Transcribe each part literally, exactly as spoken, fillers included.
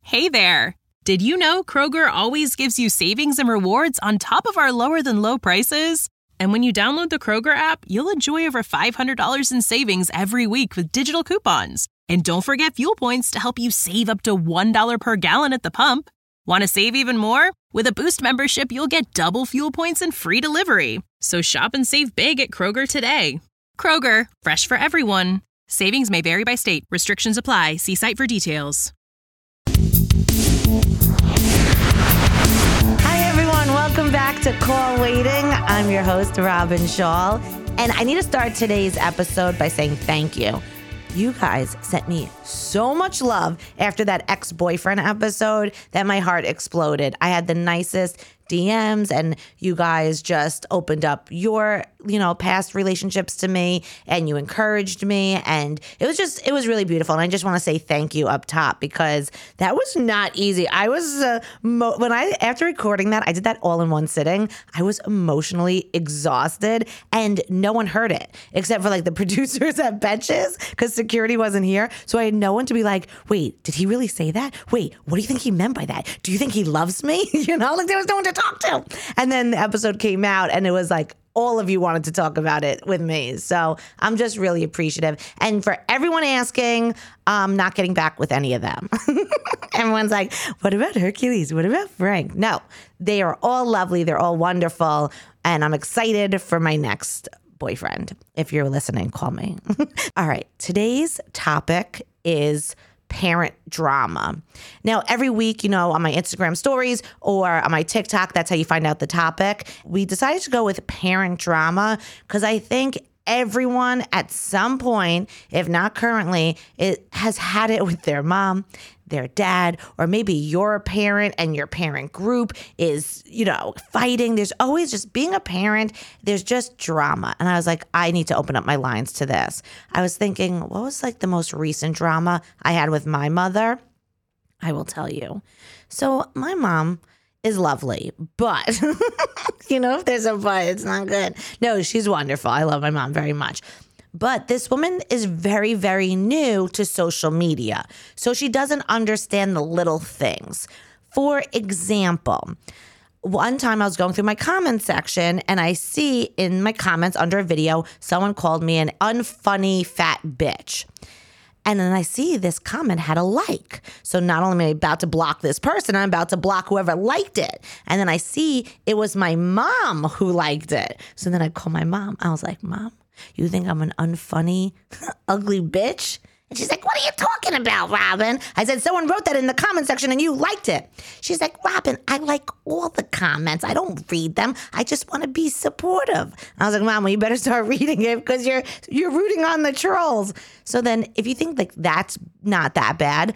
Hey there! Did you know Kroger always gives you savings and rewards on top of our lower-than-low prices? And when you download the Kroger app, you'll enjoy over five hundred dollars in savings every week with digital coupons. And don't forget fuel points to help you save up to one dollar per gallon at the pump. Want to save even more? With a Boost membership, you'll get double fuel points and free delivery. So shop and save big at Kroger today. Kroger, fresh for everyone. Savings may vary by state. Restrictions apply. See site for details. Hi, everyone. Welcome back to Call Waiting. I'm your host, Robin Shaw. And I need to start today's episode by saying thank you. You guys sent me so much love after that ex-boyfriend episode that my heart exploded. I had the nicest D Ms and you guys just opened up your, you know, past relationships to me and you encouraged me. And it was just, it was really beautiful. And I just want to say thank you up top because that was not easy. I was, uh, mo- when I, after recording that, I did that all in one sitting. I was emotionally exhausted and no one heard it except for like the producers at Benches because security wasn't here. So I had no one to be like, wait, did he really say that? Wait, what do you think he meant by that? Do you think he loves me? You know, like there was no one to talk to. And then the episode came out and it was like, all of you wanted to talk about it with me. So I'm just really appreciative. And for everyone asking, I'm not getting back with any of them. Everyone's like, what about Hercules? What about Frank? No, they are all lovely. They're all wonderful. And I'm excited for my next boyfriend. If you're listening, call me. All right. Today's topic is parent drama. Now, every week, you know, on my Instagram stories or on my TikTok, that's how you find out the topic. We decided to go with parent drama because I think everyone at some point, if not currently, it has had it with their mom, their dad, or maybe you're a parent and your parent group is, you know, fighting. There's always just being a parent, there's just drama. And I was like, I need to open up my lines to this. I was thinking, what was like the most recent drama I had with my mother? I will tell you. So my mom is lovely, but, you know, if there's a but, it's not good. No, she's wonderful. I love my mom very much. But this woman is very, very new to social media. So she doesn't understand the little things. For example, one time I was going through my comments section and I see in my comments under a video, someone called me an unfunny fat bitch. And then I see this comment had a like. So not only am I about to block this person, I'm about to block whoever liked it. And then I see it was my mom who liked it. So then I call my mom. I was like, Mom, you think I'm an unfunny, ugly bitch? And she's like, what are you talking about, Robin? I said, someone wrote that in the comment section and you liked it. She's like, Robin, I like all the comments. I don't read them. I just want to be supportive. I was like, Mom, well, you better start reading it because you're you're rooting on the trolls. So then if you think like that's not that bad.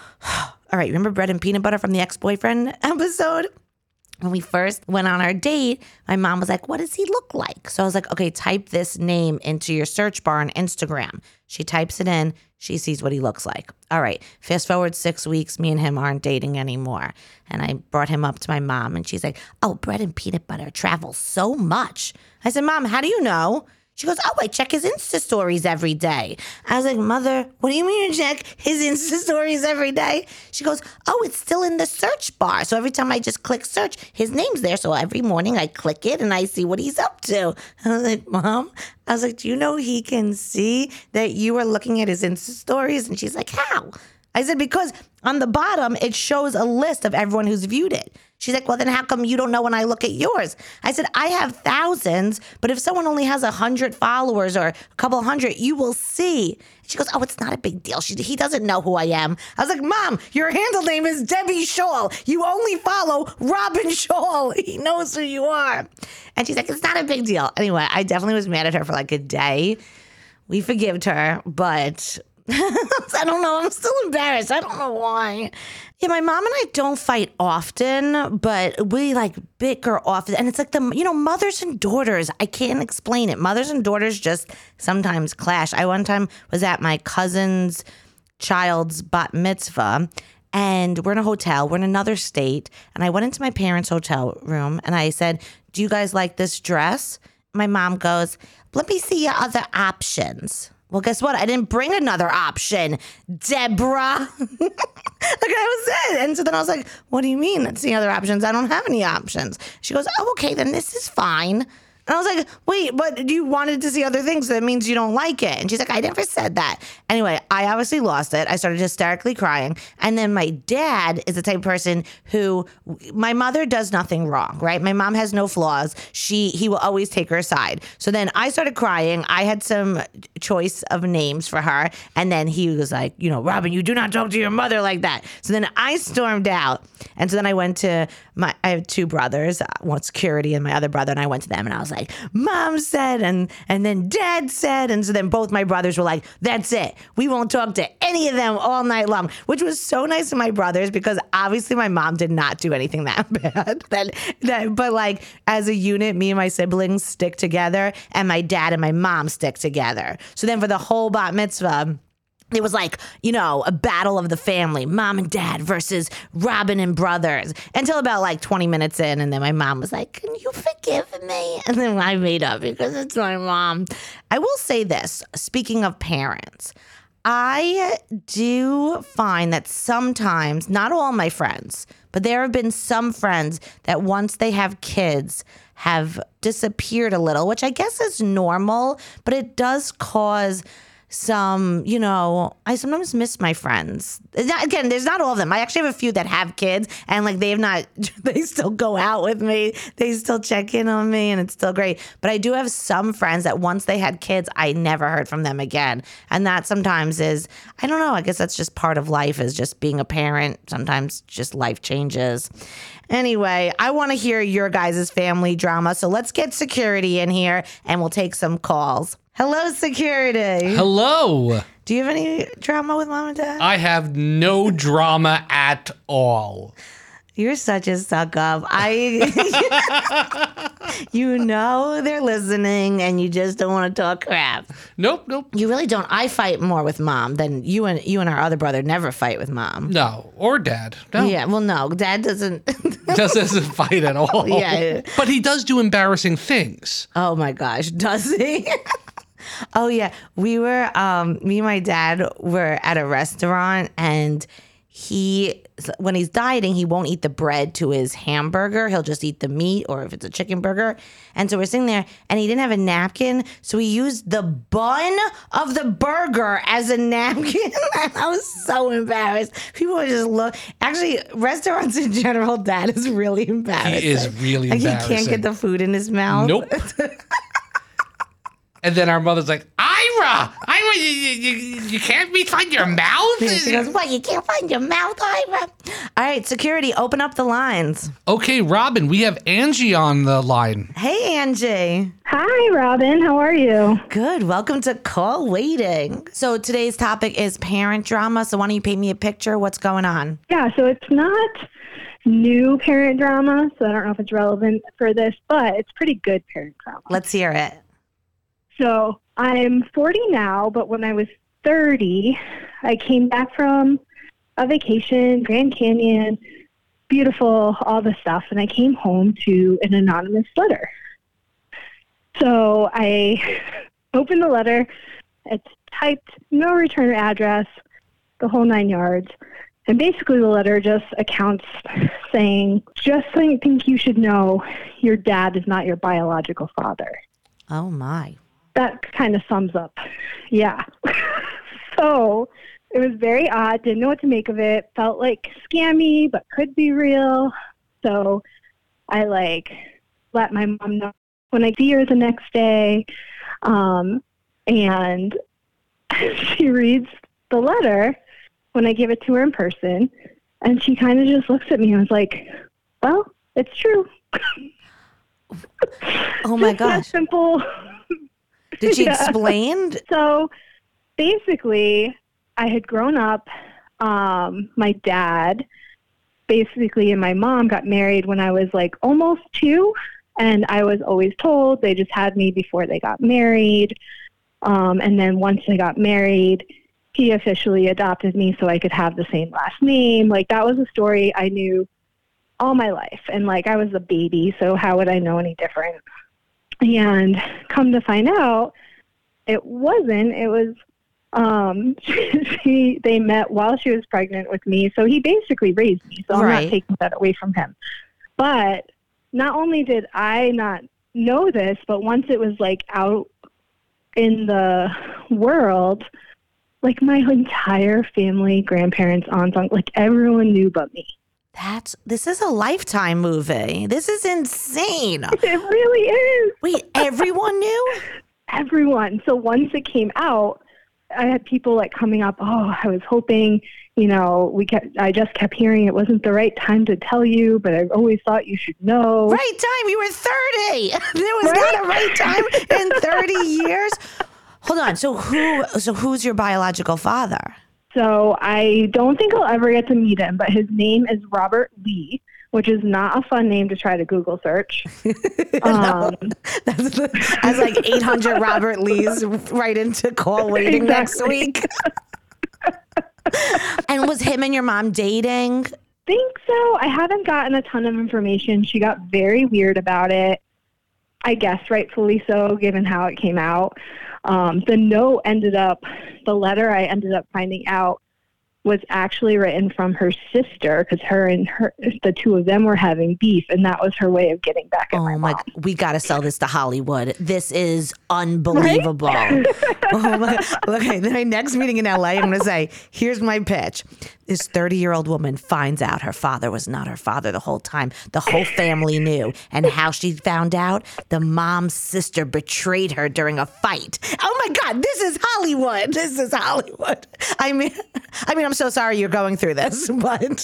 All right, remember bread and peanut butter from the ex-boyfriend episode? When we first went on our date, my mom was like, what does he look like? So I was like, okay, type this name into your search bar on Instagram. She types it in. She sees what he looks like. All right, fast forward six weeks, me and him aren't dating anymore. And I brought him up to my mom and she's like, oh, bread and peanut butter travels so much. I said, Mom, how do you know? She goes, oh, I check his Insta stories every day. I was like, Mother, what do you mean you check his Insta stories every day? She goes, oh, it's still in the search bar. So every time I just click search, his name's there. So every morning I click it and I see what he's up to. I was like, Mom, I was like, do you know he can see that you are looking at his Insta stories? And she's like, how? I said, because on the bottom, it shows a list of everyone who's viewed it. She's like, well, then how come you don't know when I look at yours? I said, I have thousands, but if someone only has a hundred followers or a couple hundred, you will see. She goes, oh, it's not a big deal. She, he doesn't know who I am. I was like, Mom, your handle name is Debbie Shaw. You only follow Robin Shaw. He knows who you are. And she's like, it's not a big deal. Anyway, I definitely was mad at her for like a day. We forgived her, but I don't know. I'm still embarrassed. I don't know why. Yeah, my mom and I don't fight often, but we like bicker often. And it's like the, you know, mothers and daughters. I can't explain it. Mothers and daughters just sometimes clash. I one time was at my cousin's child's bat mitzvah and we're in a hotel. We're in another state. And I went into my parents' hotel room and I said, do you guys like this dress? My mom goes, let me see your other options. Well, guess what? I didn't bring another option, Deborah. Like I was it. And so then I was like, what do you mean? That's the other options. I don't have any options. She goes, oh, okay, then this is fine. And I was like, wait, but you wanted to see other things, so that means you don't like it. And she's like, I never said that. Anyway, I obviously lost it. I started hysterically crying. And then my dad is the type of person who, my mother does nothing wrong, right? My mom has no flaws. She, he will always take her side. So then I started crying. I had some choice of names for her. And then he was like, you know, Robin, you do not talk to your mother like that. So then I stormed out. And so then I went to my, I have two brothers, one security and my other brother. And I went to them and I was like, Mom said, and and then Dad said, and so then both my brothers were like, that's it. We won't talk to any of them all night long, which was so nice of my brothers because obviously my mom did not do anything that bad. that, that, but like as a unit, me and my siblings stick together and my dad and my mom stick together. So then for the whole bat mitzvah, it was like, you know, a battle of the family, mom and dad versus Robin and brothers, until about like twenty minutes in. And then my mom was like, can you forgive me? And then I made up because it's my mom. I will say this, speaking of parents, I do find that sometimes, not all my friends, but there have been some friends that once they have kids have disappeared a little, which I guess is normal, but it does cause some, you know, I sometimes miss my friends. Not, again, there's not all of them. I actually have a few that have kids and like they've not, they still go out with me. They still check in on me and it's still great. But I do have some friends that once they had kids, I never heard from them again. And that sometimes is, I don't know, I guess that's just part of life is just being a parent. Sometimes just life changes. Anyway, I want to hear your guys' family drama. So let's get security in here and we'll take some calls. Hello, security. Hello. Do you have any drama with mom and dad? I have no drama at all. You're such a suck up. I, you know they're listening and you just don't want to talk crap. Nope, nope. You really don't. I fight more with mom than you and you and our other brother never fight with mom. No, or dad. No. Yeah, well, no, dad doesn't. Just doesn't fight at all. Yeah. But he does do embarrassing things. Oh my gosh, does he? Oh yeah, we were, um, me and my dad were at a restaurant and he, when he's dieting, he won't eat the bread to his hamburger. He'll just eat the meat or if it's a chicken burger. And so we're sitting there and he didn't have a napkin. So he used the bun of the burger as a napkin. I was so embarrassed. People would just look. Actually, restaurants in general, Dad is really embarrassing. He is really like embarrassing. He can't get the food in his mouth. Nope. And then our mother's like, Ira, Ira, you, you, you can't be find your mouth? And she goes, what, you can't find your mouth, Ira? All right, security, open up the lines. Okay, Robin, we have Angie on the line. Hey, Angie. Hi, Robin. How are you? Good. Welcome to Call Waiting. So today's topic is parent drama. So why don't you paint me a picture? What's going on? Yeah, so it's not new parent drama, so I don't know if it's relevant for this, but it's pretty good parent drama. Let's hear it. So I'm forty now, but when I was thirty, I came back from a vacation, Grand Canyon, beautiful, all the stuff, and I came home to an anonymous letter. So I opened the letter, it's typed, no return address, the whole nine yards. And basically the letter just accounts saying, just so you think you should know, your dad is not your biological father. Oh, my. That kind of sums up. Yeah. So it was very odd. Didn't know what to make of it. Felt like scammy, but could be real. So I like let my mom know when I see her the next day. Um, and she reads the letter when I give it to her in person. And she kind of just looks at me and was like, well, it's true. Oh, my Just that gosh. simple. Did she Yeah. explain? So basically, I had grown up. Um, my dad, basically, and my mom got married when I was like almost two. And I was always told they just had me before they got married. Um, and then once they got married, he officially adopted me so I could have the same last name. Like, that was a story I knew all my life. And like, I was a baby, so how would I know any different? And come to find out, it wasn't. It was, um, she, they met while she was pregnant with me. So he basically raised me. So I'm Right. not taking that away from him. But not only did I not know this, but once it was like out in the world, like my entire family, grandparents, aunts, uncles, like everyone knew but me. That's this is a Lifetime movie. This is insane. It really is. Wait, everyone knew? Everyone. So once it came out, I had people like coming up, oh, I was hoping, you know, we kept, I just kept hearing it wasn't the right time to tell you, but I always thought you should know. Right time. You were thirty. There was Right? not a right time in thirty years. Hold on. So who so who's your biological father? So I don't think I'll ever get to meet him, but his name is Robert Lee, which is not a fun name to try to Google search. Um, That's, the, that's like eight hundred Robert Lees right into call waiting next Exactly. week. And was him and your mom dating? think so. I haven't gotten a ton of information. She got very weird about it. I guess rightfully so, given how it came out. Um, the note ended up, the letter I ended up finding out was actually written from her sister, because her and her, the two of them were having beef, and that was her way of getting back at my Oh my! mom. We got to sell this to Hollywood. This is unbelievable. Oh my! Okay, my next meeting in L A, I'm going to say, "Here's my pitch." This thirty-year-old woman finds out her father was not her father the whole time. The whole family knew, and how she found out: the mom's sister betrayed her during a fight. Oh my God! This is Hollywood. This is Hollywood. I mean, I mean, I'm so sorry you're going through this, but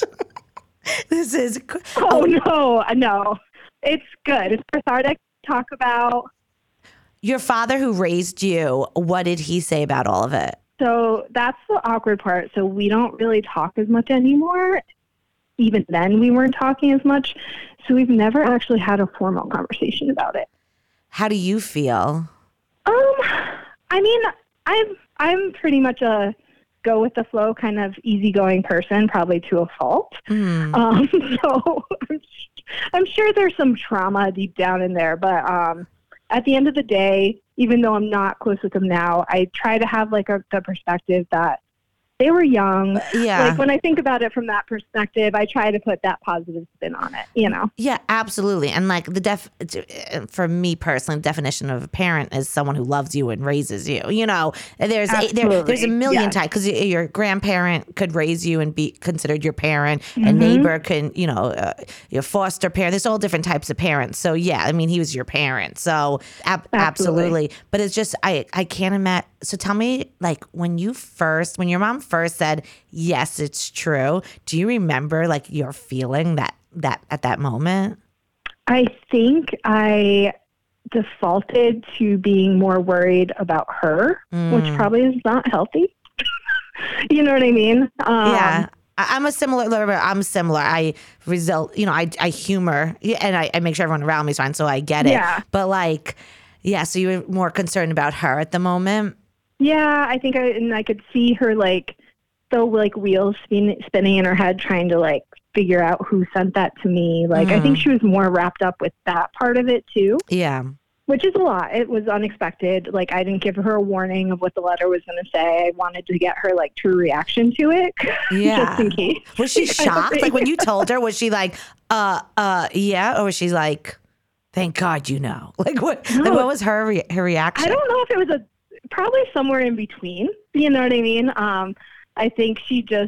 this is. Oh, no, no. It's good. It's cathartic to talk about. Your father who raised you, what did he say about all of it? So that's the awkward part. So we don't really talk as much anymore. Even then, we weren't talking as much. So we've never actually had a formal conversation about it. How do you feel? Um, I mean, I'm I'm pretty much a go with the flow kind of easygoing person, probably to a fault. Mm. Um, so I'm, I'm sure there's some trauma deep down in there, but um, at the end of the day, even though I'm not close with them now, I try to have like a, the perspective that they were young. Yeah. Like when I think about it from that perspective, I try to put that positive spin on it, you know? Yeah, absolutely. And like the def, for me personally, the definition of a parent is someone who loves you and raises you. You know, there's a, there, there's a million Yes. types, because your grandparent could raise you and be considered your parent. Mm-hmm. A neighbor can, you know, uh, your foster parent. There's all different types of parents. So yeah, I mean, he was your parent. So ab- absolutely. Absolutely. But it's just I I can't imagine. So tell me, like when you first, when your mom first said, yes, it's true. Do you remember like your feeling that that at that moment? I think I defaulted to being more worried about her, Mm. which probably is not healthy. You know what I mean? Um, Yeah. I- I'm a similar, I'm similar. I result, you know, I, I humor and I, I make sure everyone around me is fine. So I get it. Yeah. But like, yeah. So you were more concerned about her at the moment. Yeah, I think I and I could see her like the like wheels spin, spinning in her head, trying to like figure out who sent that to me. Like I think she was more wrapped up with that part of it too, Yeah. which is a lot. It was unexpected. Like I didn't give her a warning of what the letter was going to say. I wanted to get her like true reaction to it, Yeah. just in case. Was she kind of shocked? thing. Like when you told her, was she like, uh, uh, yeah? Or was she like, thank God you know? Like what, like, No. what was her, re- her reaction? I don't know if it was a probably somewhere in between. You know what I mean? Um, I think she just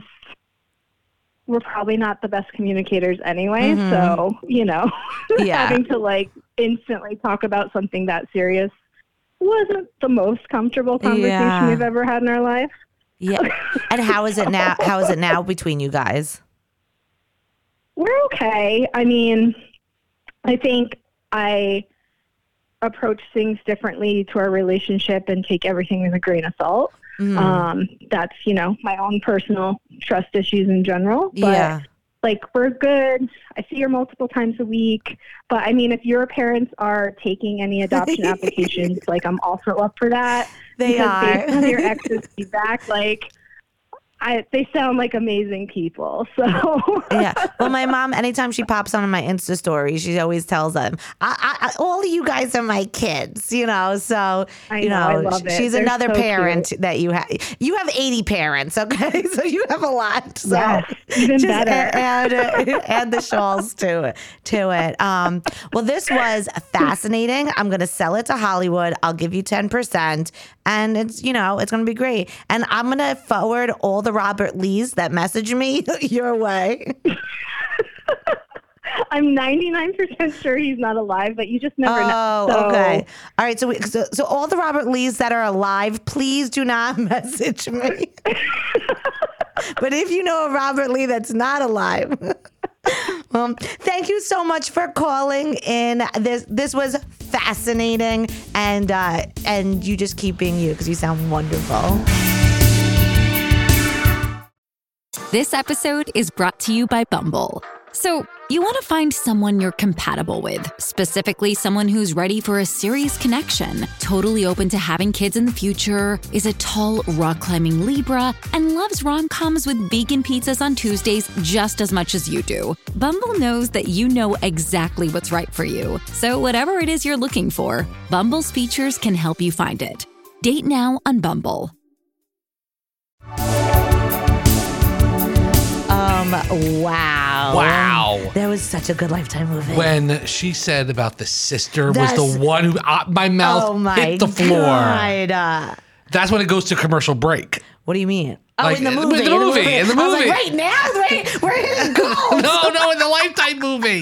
we're probably not the best communicators anyway. Mhm. So you know, Yeah. having to like instantly talk about something that serious wasn't the most comfortable conversation Yeah. we've ever had in our life. Yeah. And how is it now? How is it now between you guys? We're okay. I mean, I think I approach things differently to our relationship and take everything with a grain of salt. Mhm. Um, that's, you know, my own personal trust issues in general. But Yeah. like we're good. I see her multiple times a week. But I mean, if your parents are taking any adoption applications, like I'm also up for that. They because are. based on your ex's feedback, like I, they sound like amazing people. So Yeah. Well, my mom, anytime she pops on my Insta story, she always tells them, I, I, I, all of you guys are my kids, you know? So, I you know, know, I love it. she's They're another so parent cute. that you have. You have eighty parents, okay? So you have a lot. So Yes, even just better. Add, add, add the shawls to it. To it. Um, well, this was fascinating. I'm going to sell it to Hollywood. I'll give you ten percent. And it's, you know, it's going to be great. And I'm going to forward all the Robert Lees that message me your way. I'm ninety-nine percent sure he's not alive, but you just never know. Oh, So, okay. All right. So, we, so, so all the Robert Lees that are alive, please do not message me. But if you know a Robert Lee that's not alive, well, thank you so much for calling in. This this was fascinating, and uh, and you just keep being you because you sound wonderful. This episode is brought to you by Bumble. So, you want to find someone you're compatible with, specifically someone who's ready for a serious connection, totally open to having kids in the future, is a tall, rock-climbing Libra, and loves rom-coms with vegan pizzas on Tuesdays just as much as you do. Bumble knows that you know exactly what's right for you. So whatever it is you're looking for, Bumble's features can help you find it. Date now on Bumble. Um. Wow. Wow. That was such a good Lifetime movie. When she said about the sister That's- was the one who uh, my mouth oh my hit the floor. God. Uh, That's when it goes to commercial break. what do you mean? Oh, Like, in the in the movie. movie, in the I was like, movie. right now? Wait, we're hitting goals. No, no, in the Lifetime movie.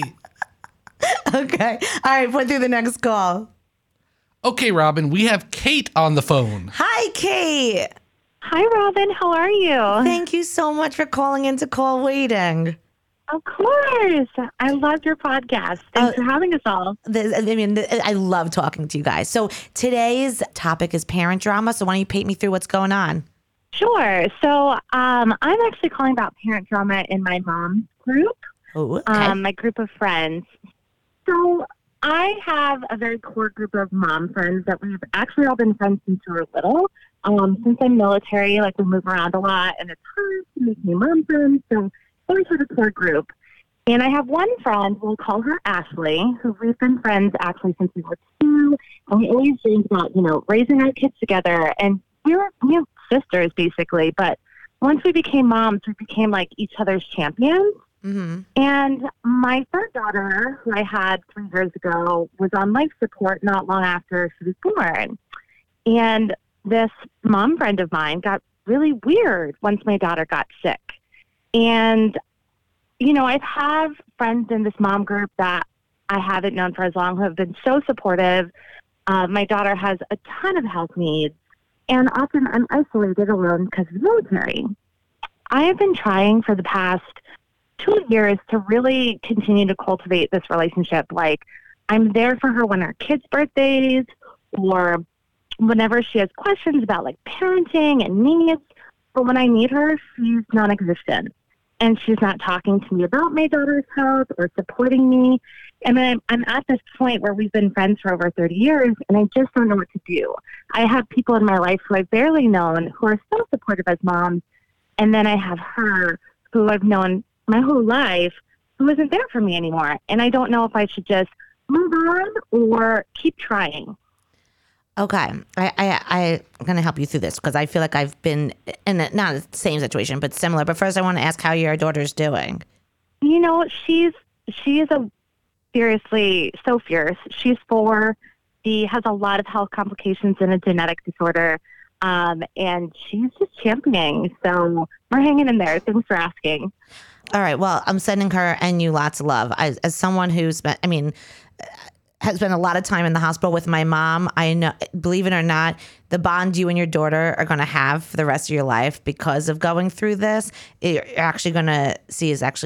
Okay. All right. Put through the next call. Okay, Robin, we have Kate on the phone. Hi, Kate. hi, Robin. How are you? Thank you so much for calling into Call Waiting. Of course. I love your podcast. Thanks Uh, for having us all. This, I mean, th- I love talking to you guys. So today's topic is parent drama. So why don't you paint me through what's going on? Sure. So um, I'm actually calling about parent drama in my mom's group, Oh, okay. um, my group of friends. So I have a very core group of mom friends that we've actually all been friends since we were little. Um, since I'm military, like we move around a lot, and it's hard to make new mom friends. So always have a core group. And I have one friend, we'll call her Ashley, who we've been friends actually since we were two. And we always dreamed about, you know, raising our kids together. And we were, we were sisters, basically. But once we became moms, we became like each other's champions. Mm-hmm. And my third daughter, who I had three years ago, was on life support not long after she was born. And this mom friend of mine got really weird once my daughter got sick. And, you know, I've had friends in this mom group that I haven't known for as long who have been so supportive. Uh, my daughter has a ton of health needs, and often I'm isolated alone because of the military. I have been trying for the past two years to really continue to cultivate this relationship. Like, I'm there for her when her kids' birthdays or whenever she has questions about, like, parenting and needs. But when I need her, she's non-existent. And she's not talking to me about my daughter's health or supporting me. And I'm, I'm at this point where we've been friends for over thirty years, and I just don't know what to do. I have people in my life who I've barely known who are so supportive as moms. And then I have her who I've known my whole life who isn't there for me anymore. And I don't know if I should just move on or keep trying. Okay, I, I, I'm going to help you through this because I feel like I've been in a, not the same situation, but similar. But first, I want to ask how your daughter's doing. You know, she's she is a seriously so fierce. She's four. She has a lot of health complications and a genetic disorder, um, and she's just championing. So we're hanging in there. Thanks for asking. All right, well, I'm sending her and you lots of love. I, as someone who's been, I mean, has spent a lot of time in the hospital with my mom. I know, believe it or not, the bond you and your daughter are going to have for the rest of your life because of going through this, you're actually going to see is actually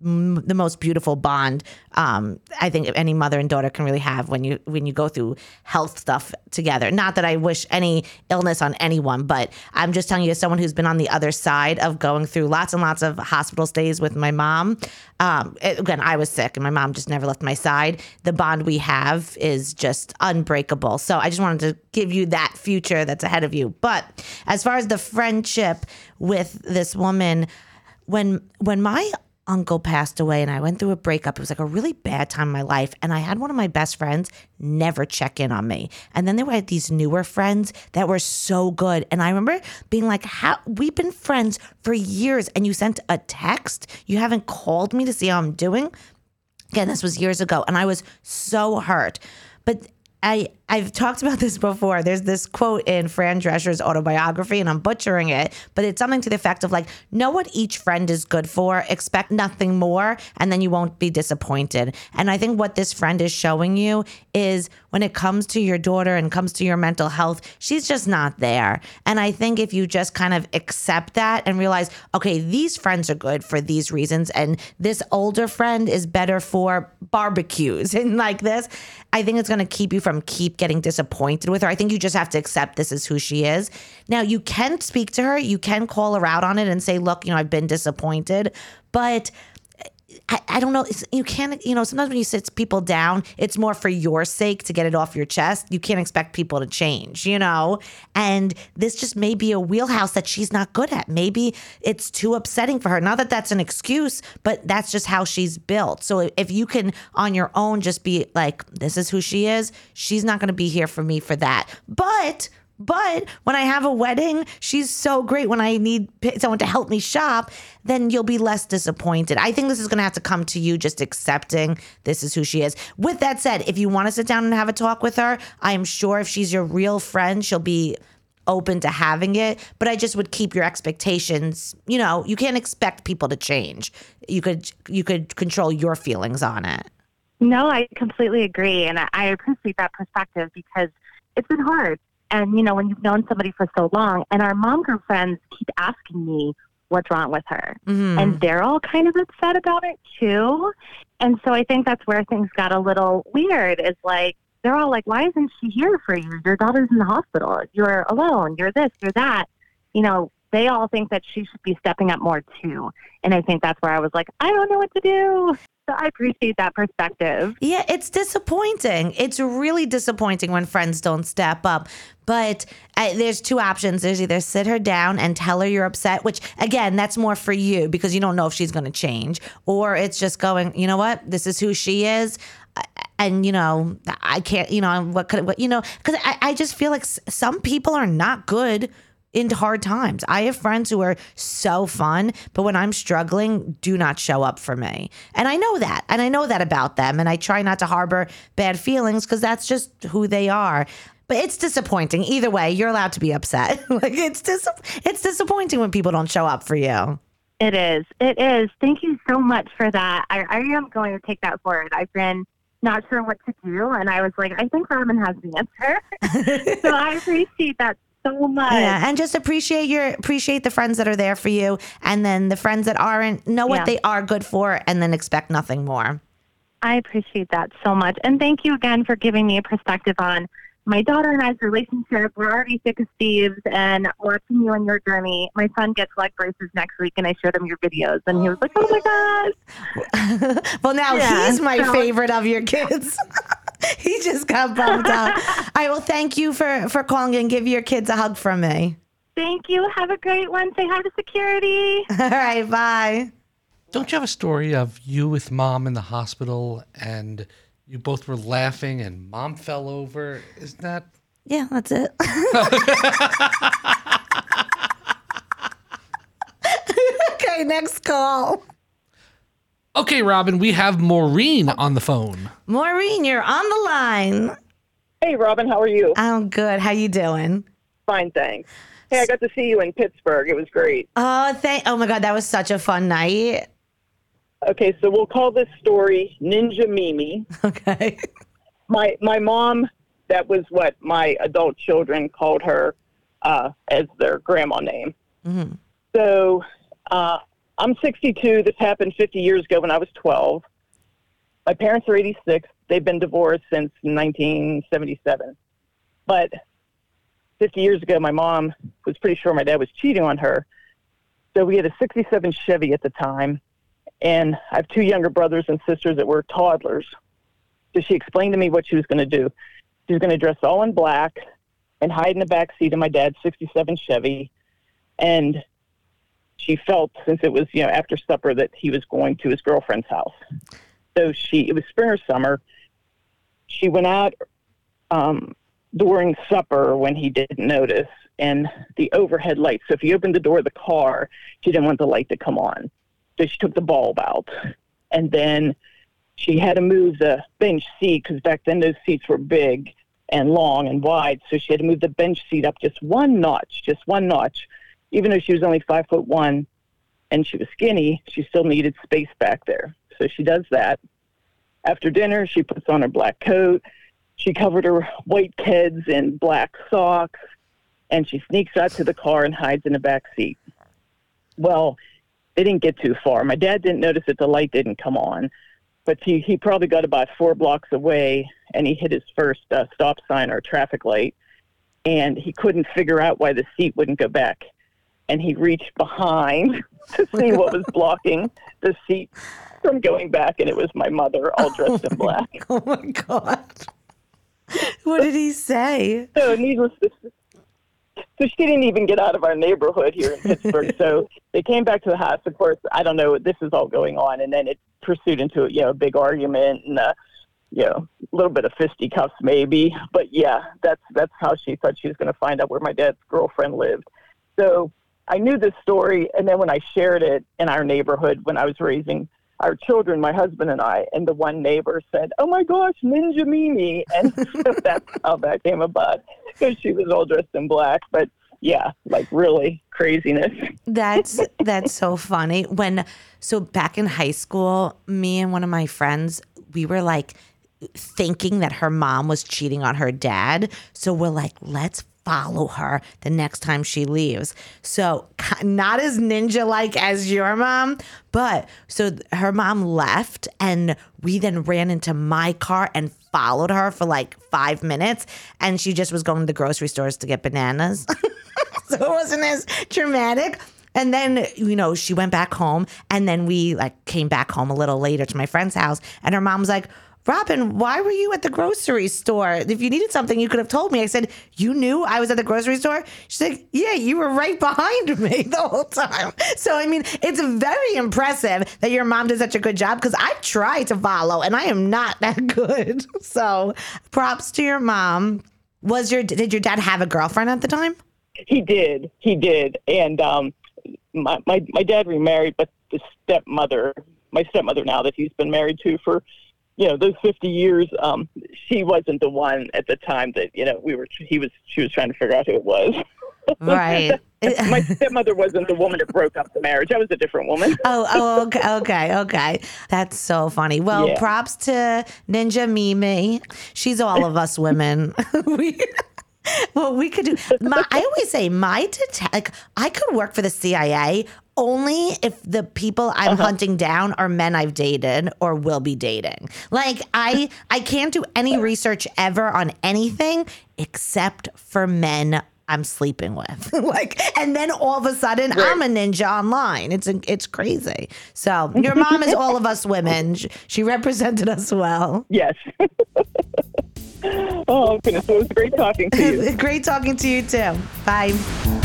m- the most beautiful bond um, I think any mother and daughter can really have when you when you go through health stuff together. Not that I wish any illness on anyone, but I'm just telling you as someone who's been on the other side of going through lots and lots of hospital stays with my mom. Um, it- again, I was sick and my mom just never left my side. The bond we have is just unbreakable. So I just wanted to give you that future that's ahead of you. But as far as the friendship with this woman, when when my uncle passed away and I went through a breakup, it was like a really bad time in my life. And I had one of my best friends never check in on me. And then there were these newer friends that were so good. And I remember being like, how we've been friends for years and you sent a text. You haven't called me to see how I'm doing. Again, this was years ago. And I was so hurt. But I, I've talked about this before. There's this quote in Fran Drescher's autobiography, and I'm butchering it, but it's something to the effect of like, know what each friend is good for, expect nothing more, and then you won't be disappointed. And I think what this friend is showing you is when it comes to your daughter and comes to your mental health, she's just not there. And I think if you just kind of accept that and realize, okay, these friends are good for these reasons, and this older friend is better for barbecues and like this, I think it's going to keep you from keep getting disappointed with her. I think you just have to accept this is who she is. Now, you can speak to her. You can call her out on it and say, look, you know, I've been disappointed. But I, I don't know. It's, you can't, you know, sometimes when you sit people down, it's more for your sake to get it off your chest. You can't expect people to change, you know? And this just may be a wheelhouse that she's not good at. Maybe it's too upsetting for her. Not that that's an excuse, but that's just how she's built. So if you can on your own just be like, this is who she is, she's not going to be here for me for that. But But when I have a wedding, she's so great. When I need someone to help me shop, then you'll be less disappointed. I think this is going to have to come to you just accepting this is who she is. With that said, if you want to sit down and have a talk with her, I am sure if she's your real friend, she'll be open to having it. But I just would keep your expectations. You know, you can't expect people to change. You could you could control your feelings on it. No, I completely agree. And I, I appreciate that perspective because it's been hard. And, you know, when you've known somebody for so long, and our mom group friends keep asking me what's wrong with her. Mm-hmm. And they're all kind of upset about it, too. And so I think that's where things got a little weird is like, they're all like, why isn't she here for you? Your daughter's in the hospital. You're alone. You're this, you're that. You know, they all think that she should be stepping up more, too. And I think that's where I was like, I don't know what to do. So I appreciate that perspective. Yeah, it's disappointing. It's really disappointing when friends don't step up. But uh, there's two options. There's either sit her down and tell her you're upset, which, again, that's more for you because you don't know if she's going to change. Or it's just going, you know what? This is who she is. And, you know, I can't, you know, what could, what, you know, because I, I just feel like s- some people are not good into hard times. I have friends who are so fun, but when I'm struggling, do not show up for me. And I know that. And I know that about them. And I try not to harbor bad feelings because that's just who they are. But it's disappointing. Either way, you're allowed to be upset. Like it's dis- it's disappointing when people don't show up for you. It is. It is. Thank you so much for that. I, I am going to take that forward. I've been not sure what to do. And I was like, I think Robin has the answer. So I appreciate that so much. Yeah, and just appreciate your appreciate the friends that are there for you, and then the friends that aren't, know what yeah. they are good for, and then expect nothing more. I appreciate that so much, and thank you again for giving me a perspective on my daughter and I's relationship. We're already thick as thieves, and watching you on your journey. My son gets leg braces next week, and I showed him your videos, and he was like, "Oh my gosh!" Well, now yeah, he's my so- favorite of your kids. He just got bumped up. All right, well, thank you for, for calling and give your kids a hug from me. Thank you. Have a great one. Say hi to security. All right, bye. Don't you have a story of you with mom in the hospital and you both were laughing and mom fell over? Isn't that? Yeah, that's it. Okay, next call. Okay, Robin, we have Maureen on the phone. Maureen, you're on the line. Hey, Robin, how are you? I'm good. How you doing? Fine, thanks. Hey, I got to see you in Pittsburgh. It was great. Oh, thank. Oh my God, that was such a fun night. Okay, so we'll call this story Ninja Mimi. Okay. My my mom, that was what my adult children called her uh, as their grandma name. Mm-hmm. So uh, I'm sixty-two. This happened fifty years ago when I was twelve. My parents are eighty-six. They've been divorced since nineteen seventy-seven. But fifty years ago, my mom was pretty sure my dad was cheating on her. So we had a sixty-seven Chevy at the time. And I have two younger brothers and sisters that were toddlers. So she explained to me what she was going to do. She was going to dress all in black and hide in the back seat of my dad's sixty-seven Chevy. And she felt, since it was, you know, after supper, that he was going to his girlfriend's house. So she, it was spring or summer. She went out um, during supper when he didn't notice, and the overhead light. So if he opened the door of the car, she didn't want the light to come on. So she took the bulb out. And then she had to move the bench seat, because back then those seats were big and long and wide. So she had to move the bench seat up just one notch, just one notch. Even though she was only five foot one and she was skinny, she still needed space back there. So she does that. After dinner, she puts on her black coat. She covered her white kids in black socks, and she sneaks out to the car and hides in the back seat. Well, they didn't get too far. My dad didn't notice that the light didn't come on, but he, he probably got about four blocks away, and he hit his first uh, stop sign or traffic light, and he couldn't figure out why the seat wouldn't go back. And he reached behind to see what was blocking the seat from going back, and it was my mother, all dressed in black. Oh, my God. What did he say? So needless to say, so she didn't even get out of our neighborhood here in Pittsburgh. So they came back to the house. Of course, I don't know, this is all going on, and then it pursued into, you know, a big argument and, uh, you know, a little bit of fisticuffs maybe. But, yeah, that's that's how she thought she was going to find out where my dad's girlfriend lived. So I knew this story, and then when I shared it in our neighborhood when I was raising our children, my husband and I, and the one neighbor said, "Oh my gosh, Ninja Mimi," and so that's how that came about, because she was all dressed in black. But yeah, like really craziness. That's that's so funny. When so back in high school, me and one of my friends, we were like thinking that her mom was cheating on her dad. So we're like, let's follow her the next time she leaves. So not as ninja-like as your mom, but so her mom left, and we then ran into my car and followed her for like five minutes, and she just was going to the grocery stores to get bananas. So it wasn't as dramatic. And then, you know, she went back home, and then we like came back home a little later to my friend's house, and her mom was like, "Robin, why were you at the grocery store? If you needed something, you could have told me." I said, "You knew I was at the grocery store?" She's like, "Yeah, you were right behind me the whole time." So, I mean, it's very impressive that your mom did such a good job, because I try to follow and I am not that good. So props to your mom. Was your, did your dad have a girlfriend at the time? He did. He did. And um, my, my, my dad remarried, but the stepmother, my stepmother now that he's been married to for, you know, those fifty years, um, she wasn't the one at the time that, you know, we were, he was, she was trying to figure out who it was. Right. My stepmother wasn't the woman that broke up the marriage. That was a different woman. Oh, oh, okay, okay, okay. That's so funny. Well, Yeah. props to Ninja Mimi. She's all of us women. we, well, we could do. My, I always say my det- like I could work for the C I A only if the people I'm Uh-huh. hunting down are men I've dated or will be dating. Like I, I can't do any research ever on anything except for men I'm sleeping with. Like, and then all of a sudden Right. I'm a ninja online. It's it's crazy. So your mom is all of us women. She, she represented us well. Yes. Oh, goodness. Well, it was great talking to you. Great talking to you too. Bye.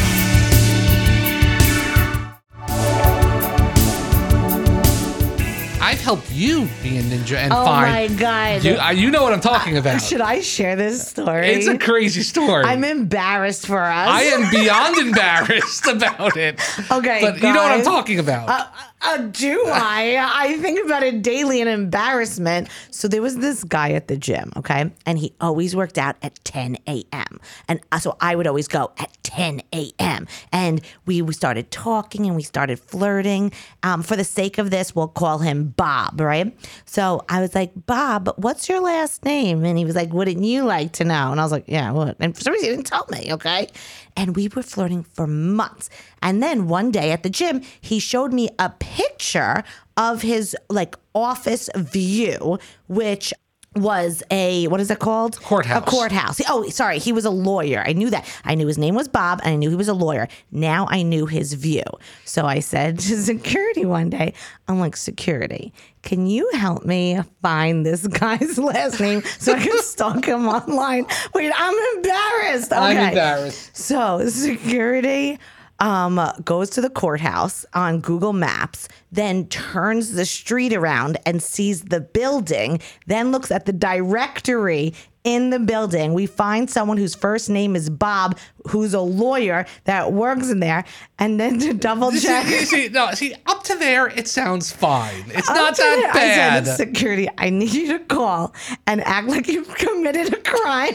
I've helped you be a ninja and Oh find. my God. You, uh, you know what I'm talking about. Should I share this story? It's a crazy story. I'm embarrassed for us. I am beyond embarrassed about it. Okay, But you know what I'm guys. talking about. Uh, uh, do I? I think about it daily in embarrassment. So there was this guy at the gym, okay? And he always worked out at ten a.m. And uh, so I would always go at ten a.m. And we, we started talking and we started flirting. Um, for the sake of this, we'll call him Bob, right? So I was like, "Bob, what's your last name?" And he was like, "Wouldn't you like to know?" And I was like, "Yeah, what?" And for some reason he didn't tell me, okay? And we were flirting for months. And then one day at the gym, he showed me a picture of his like office view, which was a, what is it called? Courthouse. A courthouse. Oh, sorry. He was a lawyer. I knew that. I knew his name was Bob and I knew he was a lawyer. Now I knew his view. So I said to security one day, I'm like, security, can you help me find this guy's last name so I can stalk him online? Wait, I'm embarrassed. Okay. I'm embarrassed. So security um, goes to the courthouse on Google Maps, then turns the street around and sees the building, then looks at the directory in the building. We find someone whose first name is Bob, who's a lawyer that works in there, and then to double check. See, see, no, see, up to there, it sounds fine. It's Up not to that there, bad. I said, security, I need you to call and act like you've committed a crime.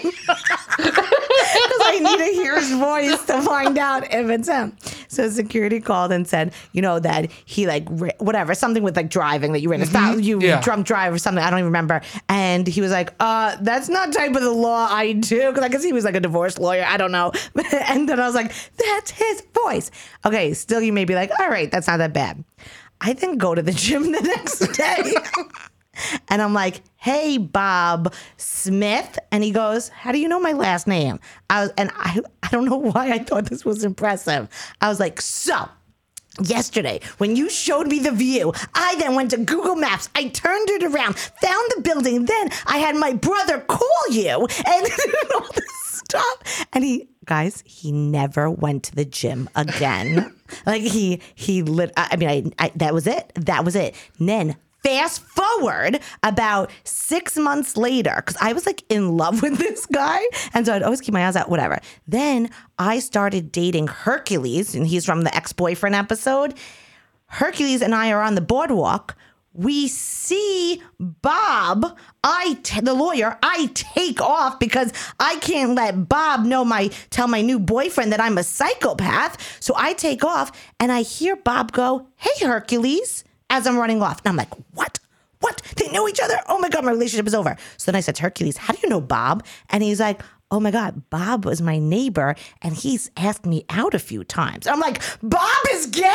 Because I need to hear his voice to find out if it's him. So security called and said, you know, that he like, whatever, something with like driving that you ran, mm-hmm. you yeah. drunk drive or something. I don't even remember. And he was like, uh, that's not type of the law I do. Because I guess he was like a divorce lawyer. I don't know. And then I was like, that's his voice. Okay, still you may be like, all right, that's not that bad. I then go to the gym the next day. And I'm like, hey, Bob Smith. And he goes, how do you know my last name? I was, and I, I don't know why I thought this was impressive. I was like, so yesterday, when you showed me the view, I then went to Google Maps. I turned it around, found the building. Then I had my brother call you and all this stuff. And he, guys, he never went to the gym again. Like he, he lit. I mean, I, I, that was it. That was it. And then fast forward about six months later, because I was like in love with this guy. And so I'd always keep my eyes out, whatever. Then I started dating Hercules, and he's from the ex-boyfriend episode. Hercules and I are on the boardwalk. We see Bob, I t- the lawyer, I take off because I can't let Bob know my, tell my new boyfriend that I'm a psychopath. So I take off and I hear Bob go, hey, Hercules, as I'm running off. And I'm like, what? What? They know each other? Oh my God, my relationship is over. So then I said to Hercules, how do you know Bob? And he's like, oh my God, Bob was my neighbor and he's asked me out a few times. I'm like, Bob is gay?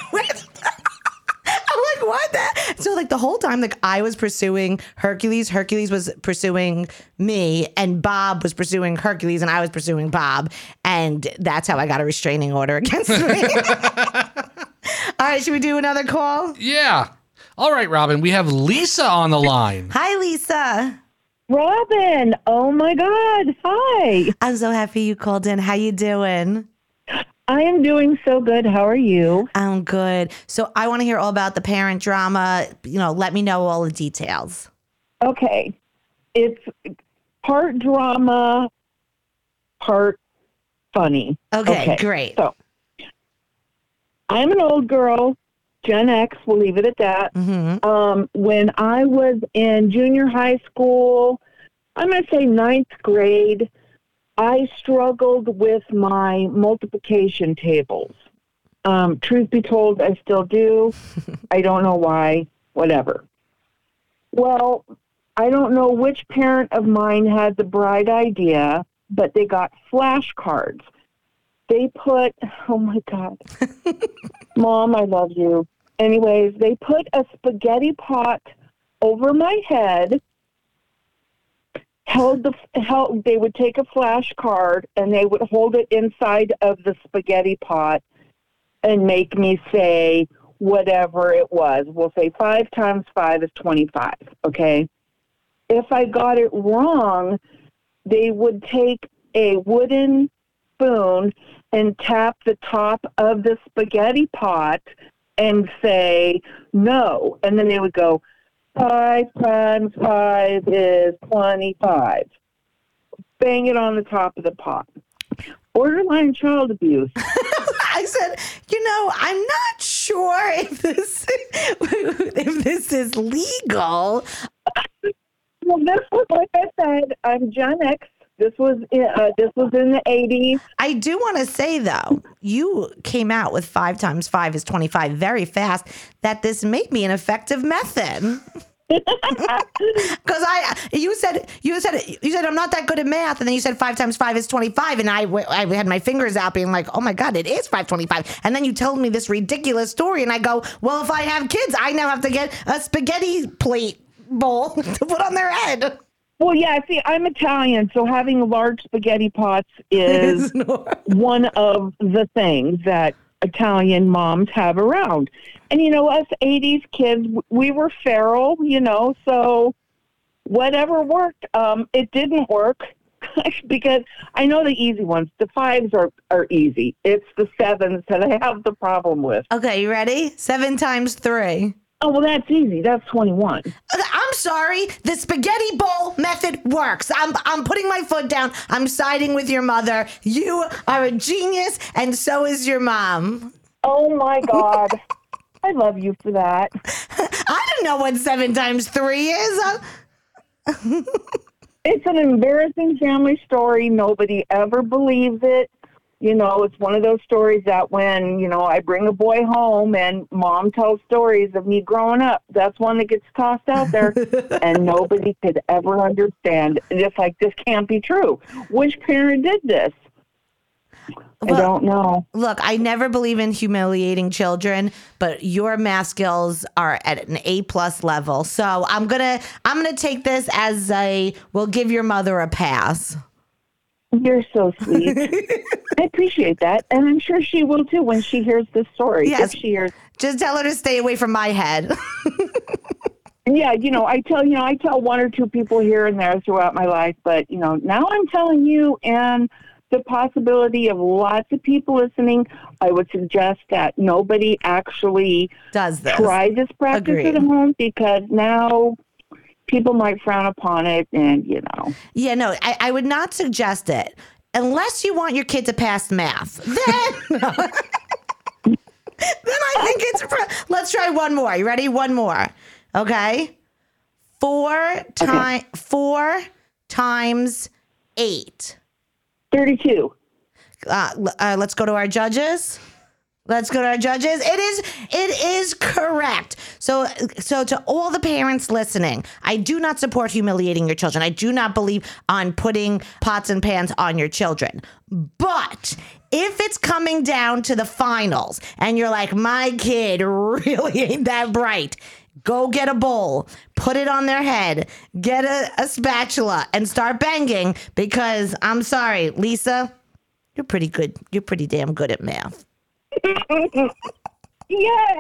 I'm like, what the? So like the whole time, like I was pursuing Hercules, Hercules was pursuing me, and Bob was pursuing Hercules, and I was pursuing Bob. And that's how I got a restraining order against me. All right, should we do another call? Yeah. All right, Robin, we have Lisa on the line. Hi, Lisa. Robin, oh my God, hi. I'm so happy you called in. How you doing? I am doing so good. How are you? I'm good. So I want to hear all about the parent drama. You know, let me know all the details. Okay. It's part drama, part funny. Okay, okay. Great. So I'm an old girl, Gen X, we'll leave it at that. Mm-hmm. Um, when I was in junior high school, I'm going to say ninth grade, I struggled with my multiplication tables. Um, truth be told, I still do. I don't know why, whatever. Well, I don't know which parent of mine had the bright idea, but they got flashcards. They put, oh my God, Mom, I love you. Anyways, they put a spaghetti pot over my head, held the, held, they would take a flashcard and they would hold it inside of the spaghetti pot and make me say whatever it was. We'll say five times five is twenty-five, okay? If I got it wrong, they would take a wooden spoon and tap the top of the spaghetti pot and say no. And then they would go, five times five is twenty-five. Bang it on the top of the pot. Borderline child abuse. I said, you know, I'm not sure if this if this is legal. Well, this was, like I said, I'm Gen X. This was uh, this was in the eighties. I do want to say, though, you came out with five times five is twenty-five very fast, that this may be an effective method. Because I, you said, you said, you said I'm not that good at math, and then you said five times five is twenty-five, and I, I had my fingers out, being like, oh my god, it is five twenty-five. And then you told me this ridiculous story, and I go, well, if I have kids, I now have to get a spaghetti plate bowl to put on their head. Well, yeah, see, I'm Italian, so having large spaghetti pots is one of the things that Italian moms have around. And, you know, us eighties kids, we were feral, you know, so whatever worked. Um, it didn't work because I know the easy ones. The fives are, are easy. It's the sevens that I have the problem with. Okay, you ready? Seven times three. Oh, well, that's easy. That's twenty-one. I'm sorry. The spaghetti bowl method works. I'm I'm putting my foot down. I'm siding with your mother. You are a genius, and so is your mom. Oh, my God. I love you for that. I don't know what seven times three is. It's an embarrassing family story. Nobody ever believes it. You know, it's one of those stories that when, you know, I bring a boy home and mom tells stories of me growing up, that's one that gets tossed out there and nobody could ever understand. And it's like, this can't be true. Which parent did this? Well, I don't know. Look, I never believe in humiliating children, but your math skills are at an A plus level. So I'm gonna I'm gonna take this as a we'll give your mother a pass. You're so sweet. I appreciate that. And I'm sure she will too when she hears this story. Yes. If she hears. Just tell her to stay away from my head. Yeah, you know, I tell, you know, I tell one or two people here and there throughout my life, but, you know, now I'm telling you, and the possibility of lots of people listening, I would suggest that nobody actually does this. Try this practice Agreed. at home, because now people might frown upon it, and, you know. Yeah, no, I, I would not suggest it unless you want your kid to pass math. Then, then I think it's. Let's try one more. You ready? One more. Okay. Four times okay. four times eight. Thirty-two. Uh, uh, let's go to our judges. Let's go to our judges. It is it is correct. So so to all the parents listening, I do not support humiliating your children. I do not believe on putting pots and pans on your children. But if it's coming down to the finals and you're like, my kid really ain't that bright, go get a bowl, put it on their head, get a, a spatula, and start banging, because I'm sorry, Lisa, you're pretty good. You're pretty damn good at math. Yay!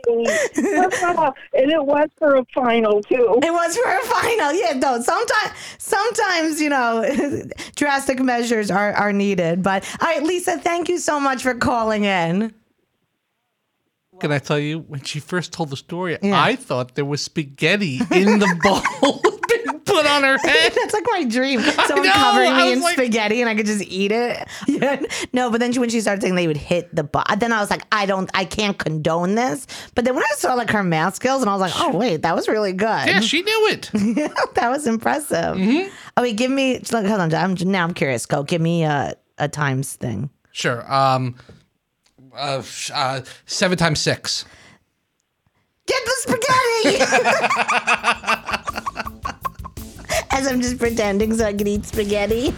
And it was for a final too. It was for a final. Yeah, no. Sometimes, sometimes you know, drastic measures are are needed. But all right, Lisa, thank you so much for calling in. Can I tell you, when she first told the story, Yeah. I thought there was spaghetti in the bowl being put on her head. That's like my dream. Someone know, covering I me was in like- spaghetti and I could just eat it. Yeah. No, but then she, when she started saying they would hit the bot, then I was like, I don't, I can't condone this. But then when I saw like her math skills, and I was like, oh wait, that was really good. Yeah, she knew it. Yeah, that was impressive. Mm-hmm. Oh wait, give me. Hold on, I'm now I'm curious. Go, give me a a times thing. Sure. Um, uh, sh- uh, seven times six. Get the spaghetti! As I'm just pretending so I can eat spaghetti.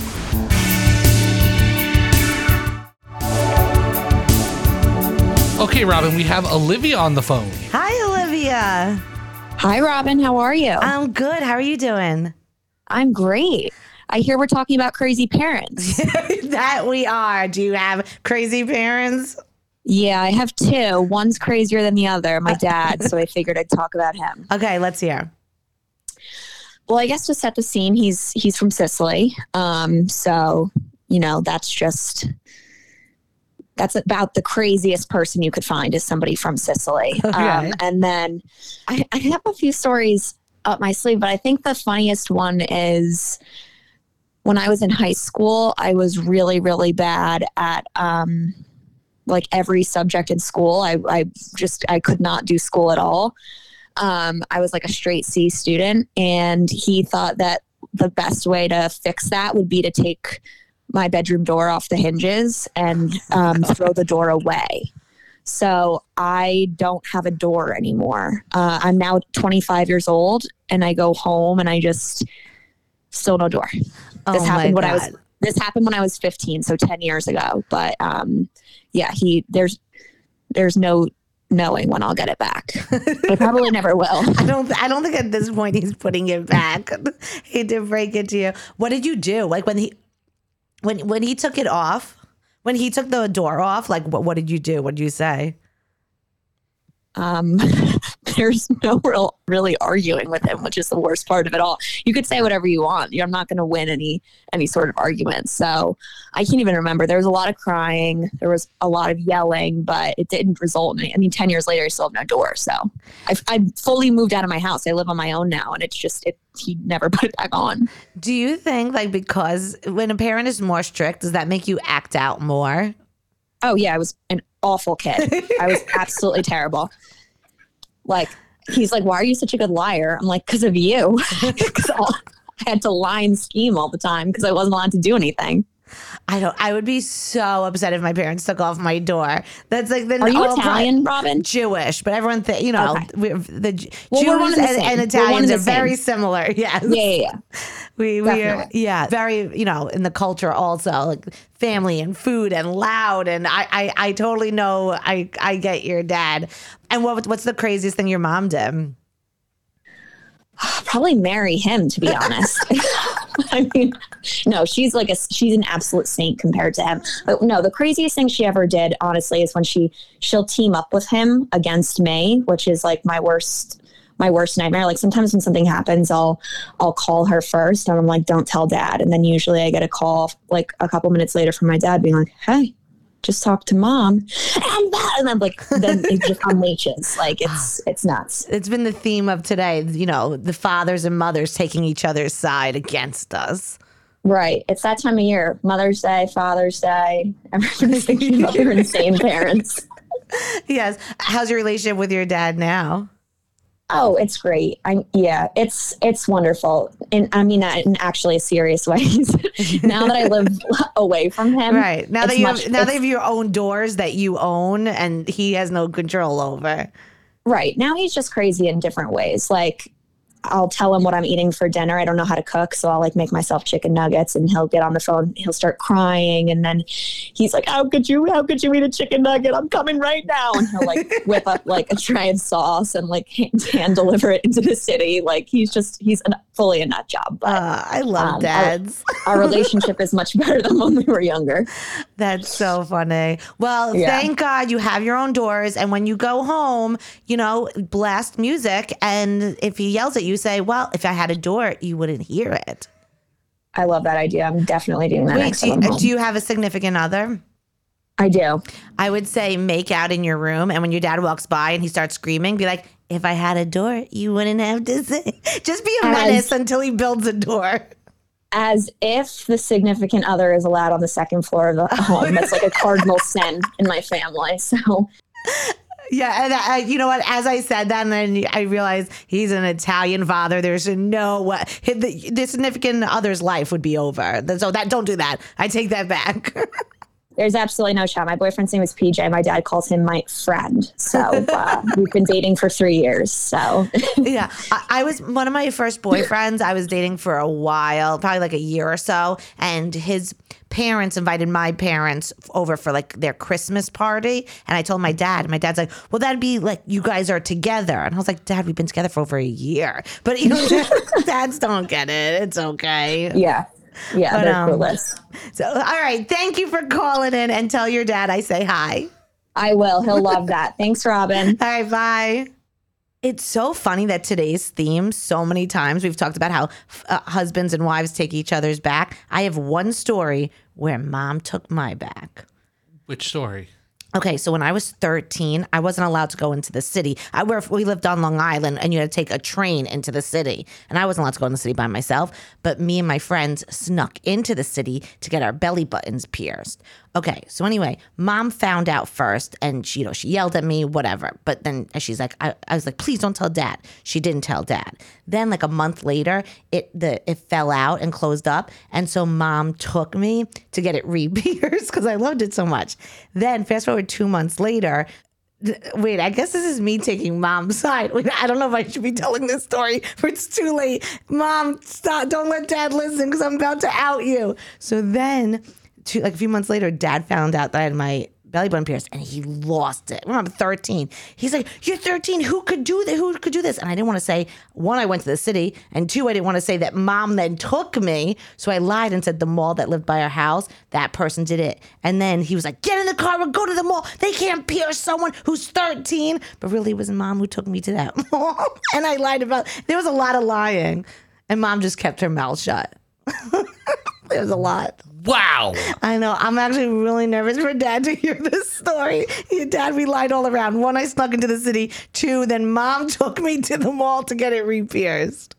Okay, Robin, we have Olivia on the phone. Hi, Olivia. Hi, Robin. How are you? I'm good. How are you doing? I'm great. I hear we're talking about crazy parents. That we are. Do you have crazy parents? Yeah, I have two. One's crazier than the other, my dad. So I figured I'd talk about him. Okay, let's hear. Well, I guess to set the scene, he's he's from Sicily. Um, so, you know, that's just, that's about the craziest person you could find is somebody from Sicily. Okay. Um, and then I, I have a few stories up my sleeve, but I think the funniest one is when I was in high school, I was really, really bad at, um, like every subject in school. I, I just, I could not do school at all. Um, I was like a straight C student, and he thought that the best way to fix that would be to take my bedroom door off the hinges and um, throw the door away. So I don't have a door anymore. Uh, I'm now twenty-five years old and I go home and I just still no door. Oh This happened my when I was, God. this happened when I was fifteen. So ten years ago, but um, yeah, he, there's, there's no knowing when I'll get it back. I probably never will. I don't. I don't think at this point he's putting it back. Hate to break it to you. What did you do? Like when he, when when he took it off, when he took the door off, like what what did you do? What did you say? Um, there's no real, really arguing with him, which is the worst part of it all. You could say whatever you want. I'm not going to win any, any sort of argument. So I can't even remember. There was a lot of crying. There was a lot of yelling, but it didn't result in any. I mean, ten years later, I still have no door. So I, I fully moved out of my house. I live on my own now. And it's just, it, he never put it back on. Do you think like because when a parent is more strict, does that make you act out more? Oh yeah, I was an awful kid. I was absolutely terrible. Like, he's like, why are you such a good liar? I'm like, because of you. Because I had to lie and scheme all the time because I wasn't allowed to do anything. I don't. I would be so upset if my parents took off my door. That's like the. Are you all Italian, Robin? Jewish, but everyone, th- you know, Okay. we're, the J- Well, we're one Jews and the and, same. and We're one Italians and are the same. very similar. Yes. Yeah, yeah, yeah. We we are, Definitely. yeah, very, you know, in the culture also, like family and food and loud, and I I, I totally know. I I get your dad. And what what's the craziest thing your mom did? Probably marry him, to be honest. I mean, no, she's like a, she's an absolute saint compared to him. But no, the craziest thing she ever did, honestly, is when she, she'll team up with him against me, which is like my worst, my worst nightmare. Like sometimes when something happens, I'll, I'll call her first and I'm like, don't tell dad. And then usually I get a call like a couple minutes later from my dad being like, hey, just talk to mom. And, that, and I'm like, then it just unleashes. Like it's, it's nuts. It's been the theme of today. You know, the fathers and mothers taking each other's side against us. Right. It's that time of year. Mother's Day, Father's Day. Everybody's thinking about their insane parents. Yes. How's your relationship with your dad now? Oh, it's great. I yeah, it's it's wonderful. And I mean that in actually a serious way. Now that I live away from him. Right. Now that it's you much- have now they it's- have your own doors that you own and he has no control over. Right. Now he's just crazy in different ways. Like I'll tell him what I'm eating for dinner. I don't know how to cook, so I'll like make myself chicken nuggets and he'll get on the phone. He'll start crying and then he's like, how could you, how could you eat a chicken nugget? I'm coming right now. And he'll like whip up like a tray of sauce and like hand, hand deliver it into the city. Like he's just, he's an, fully a nut job. But Uh, I love um, dads. Our, our relationship is much better than when we were younger. That's so funny. Well, Yeah. thank God you have your own doors. And when you go home, you know, blast music. And if he yells at you, say, well, if I had a door, you wouldn't hear it. I love that idea. I'm definitely doing that Wait, next do time I'm you, home. do you have a significant other? I do. I would say make out in your room. And when your dad walks by and he starts screaming, be like, if I had a door, you wouldn't have to say. Just be a As- menace until he builds a door. As if the significant other is allowed on the second floor of the home. That's like a cardinal sin in my family. So Yeah, and I, you know what? As I said that, and then I realized he's an Italian father. There's no way the, the significant other's life would be over. So that don't do that. I take that back. there's absolutely no shot. My boyfriend's name is P J. My dad calls him my friend. So uh, we've been dating for three years. So Yeah, I, I was one of my first boyfriends. I was dating for a while, probably like a year or so, and his parents invited my parents over for like their Christmas party, and I told my dad, and my dad's like, well, that'd be like you guys are together. And I was like, Dad, we've been together for over a year. But you know, dads don't get it. It's okay. yeah. Yeah, But, they're um, clueless. So all right, thank you for calling in, and tell your dad I say hi. I will. He'll love that. Thanks, Robin. All right, bye. It's so funny that today's theme, so many times we've talked about how uh, husbands and wives take each other's back. I have one story where mom took my back. Which story? Okay, so when I was thirteen, I wasn't allowed to go into the city. I where we lived on Long Island, and you had to take a train into the city. And I wasn't allowed to go in the city by myself, but me and my friends snuck into the city to get our belly buttons pierced. Okay, so anyway, mom found out first, and she, you know, she yelled at me, whatever. But then she's like, I, I was like, please don't tell dad. She didn't tell dad. Then like a month later, it the it fell out and closed up, and so mom took me to get it re-pierced because I loved it so much. Then fast forward two months later, Wait, I guess this is me taking mom's side. Wait, I don't know if I should be telling this story, but it's too late. Mom, stop. Don't let dad listen because I'm about to out you. So then, two, like a few months later, dad found out that I had my belly button pierced and he lost it. When I'm thirteen, he's like, you're thirteen. Who could do that? Who could do this? And I didn't want to say, one, I went to the city, and two, I didn't want to say that mom then took me. So I lied and said the mall that lived by our house, that person did it. And then he was like, get in the car, we'll go to the mall. They can't pierce someone who's thirteen. But really, it was mom who took me to that mall. And I lied about, there was a lot of lying. And mom just kept her mouth shut. There was a lot. Wow. I know. I'm actually really nervous for Dad to hear this story. Yeah, Dad, we lied all around. One, I snuck into the city. Two, then Mom took me to the mall to get it re-pierced.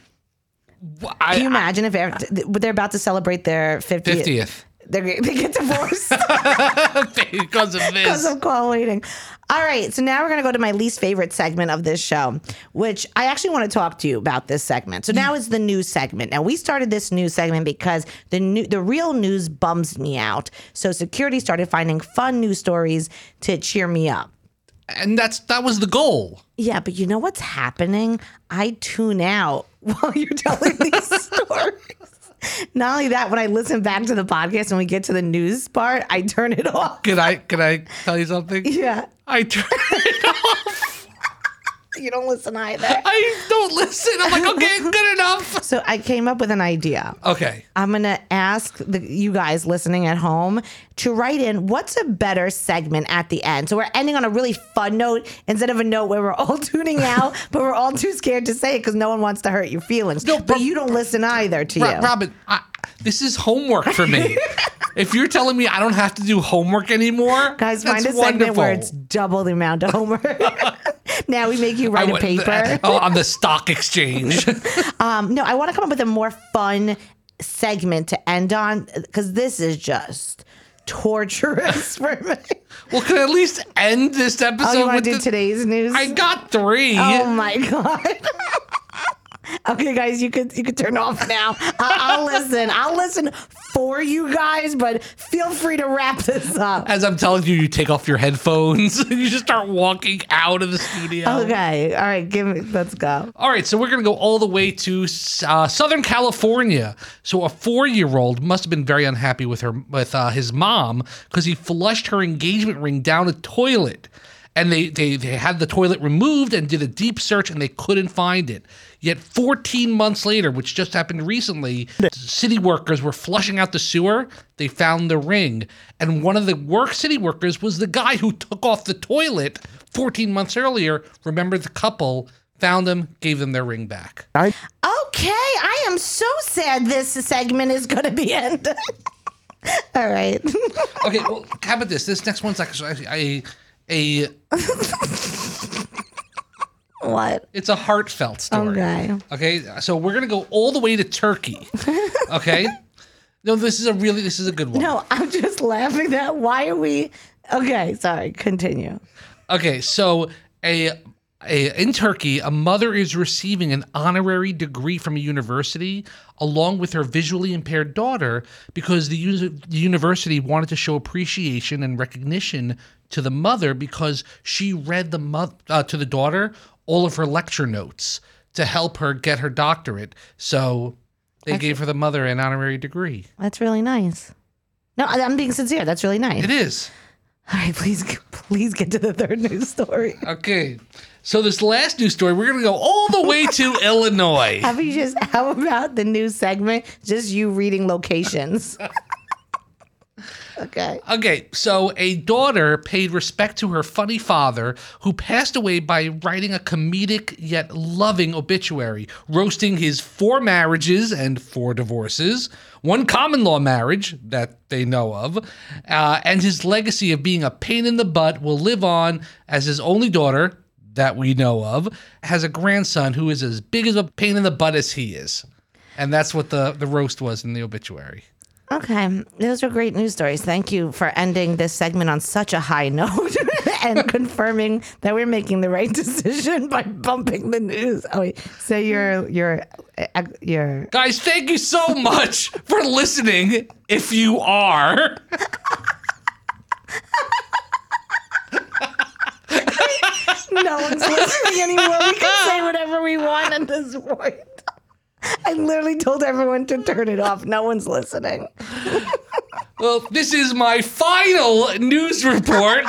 I, Can you imagine I, if they're, they're about to celebrate their fiftieth? fiftieth. They're, they get divorced. Because of this. Because of call waiting. All right, so now we're going to go to my least favorite segment of this show, which I actually want to talk to you about this segment. So now is the news segment. Now, we started this news segment because the new, the real news bums me out. So security started finding fun news stories to cheer me up. And that's that was the goal. Yeah, but you know what's happening? I tune out while you're telling these stories. Not only that, when I listen back to the podcast and we get to the news part, I turn it off. Can I can I tell you something? Yeah. I turn it off. You don't listen either. I don't listen. I'm like, okay, good enough. So I came up with an idea. Okay. I'm going to ask the, you guys listening at home to write in what's a better segment at the end. So we're ending on a really fun note instead of a note where we're all tuning out, but we're all too scared to say it because no one wants to hurt your feelings. No, but, but you don't listen either to Ro- you. Robin, I, this is homework for me. If you're telling me I don't have to do homework anymore, guys, find a wonderful. segment where it's double the amount of homework. Now we make you write I, a paper. Oh, on the stock exchange. um, no, I want to come up with a more fun segment to end on because this is just torturous for me. Well, can I at least end this episode? Oh, you want with to do the... today's news? I got three. Oh my god. Okay, guys, you could you could turn off now. I'll, I'll listen. I'll listen for you guys, but feel free to wrap this up. As I'm telling you, you take off your headphones and you just start walking out of the studio. Okay, all right, give me. Let's go. All right, so we're gonna go all the way to uh, Southern California. So a four-year-old must have been very unhappy with her with uh, his mom because he flushed her engagement ring down a toilet. And they, they, they had the toilet removed and did a deep search and they couldn't find it. Yet fourteen months later, which just happened recently, city workers were flushing out the sewer. They found the ring. And one of the work city workers was the guy who took off the toilet fourteen months earlier. Remember the couple, found them, gave them their ring back. I- okay, I am so sad this segment is going to be ended. All right. Okay, well, how about this? This next one's like a... a What? It's a heartfelt story. Okay. Okay. So we're gonna go all the way to Turkey. Okay. No, this is a really this is a good one. No, I'm just laughing at why are we okay, sorry, continue. Okay, so a a in Turkey, a mother is receiving an honorary degree from a university along with her visually impaired daughter because the, uni- the university wanted to show appreciation and recognition to the mother because she read the mo- uh, to the daughter all of her lecture notes to help her get her doctorate. So they That's, gave her the mother an honorary degree. That's really nice. No, I'm being sincere. That's really nice. It is. All right, please, please get to the third news story. Okay. So this last news story, we're going to go all the way to Illinois. How about you just, how about the news segment? Just you reading locations. Okay. Okay, so a daughter paid respect to her funny father who passed away by writing a comedic yet loving obituary, roasting his four marriages and four divorces, one common law marriage that they know of, uh, and his legacy of being a pain in the butt will live on as his only daughter, that we know of, has a grandson who is as big as a pain in the butt as he is. And that's what the, the roast was in the obituary. Okay, those are great news stories. Thank you for ending this segment on such a high note and confirming that we're making the right decision by bumping the news. Oh, wait. So you're you're you're guys. Thank you so much for listening. If you are. No one's listening anymore. We can say whatever we want at this point. I literally told everyone to turn it off. No one's listening. Well, this is my final news report.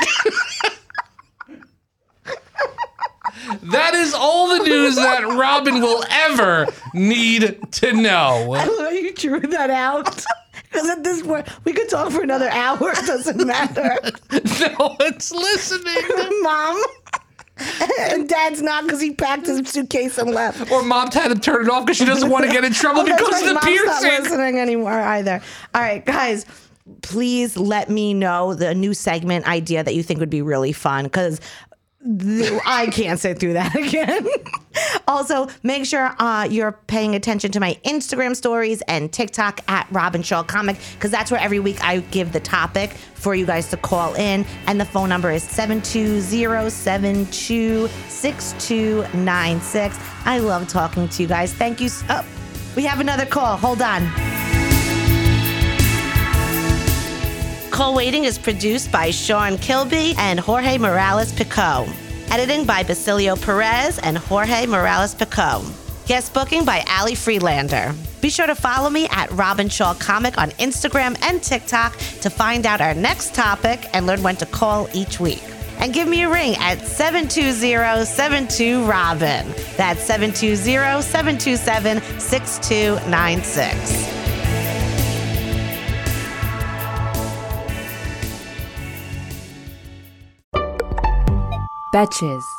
That is all the news that Robin will ever need to know. I love you drew that out. Because at this point, we could talk for another hour. It doesn't matter. No one's listening. Mom. And Dad's not because he packed his suitcase and left. Or Mom had to turn it off because she doesn't want to get in trouble Oh, that's because right. of the Mom's piercing. not listening anymore either. All right, guys, please let me know the new segment idea that you think would be really fun because I can't sit through that again. Also, make sure uh, you're paying attention to my Instagram stories and TikTok at Robin Shaw Comic because that's where every week I give the topic for you guys to call in. And the phone number is seven two zero, seven two six two nine six. I love talking to you guys. Thank you. Oh, we have another call. Hold on. Call Waiting is produced by Sean Kilby and Jorge Morales-Pico. Editing by Basilio Perez and Jorge Morales-Pico. Guest booking by Ali Freelander. Be sure to follow me at Robin Shaw Comic on Instagram and TikTok to find out our next topic and learn when to call each week. And give me a ring at seven two zero, seven two, Robin. That's seven two zero, seven two seven, six two nine six. Betches.